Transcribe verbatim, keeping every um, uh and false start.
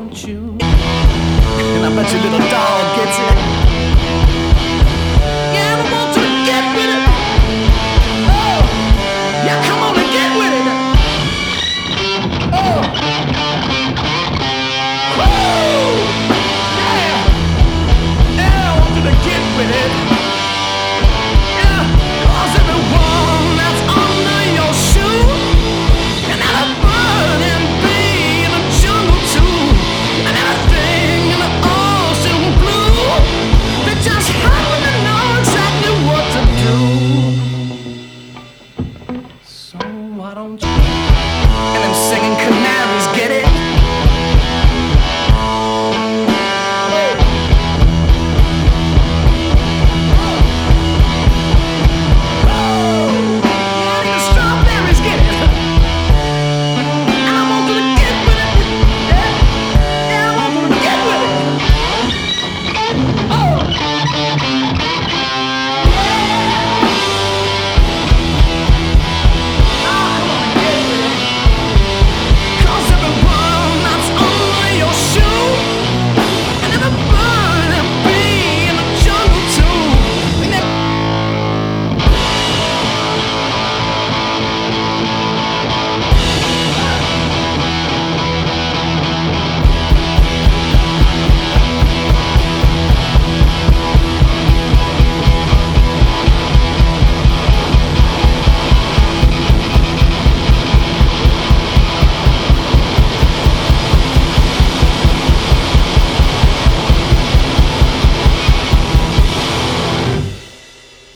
want you. And I bet your little dog gets it. Yeah, I want you to get with it. Oh, yeah, come on and get with it. Oh, woo, yeah, yeah, I want you to get with it. Yeah, 'cause everyone that's under your shoe, and that a burning bee in the jungle too, and everything in the ocean blue, they just happen to know exactly what to do. So why don't you? And I'm singing.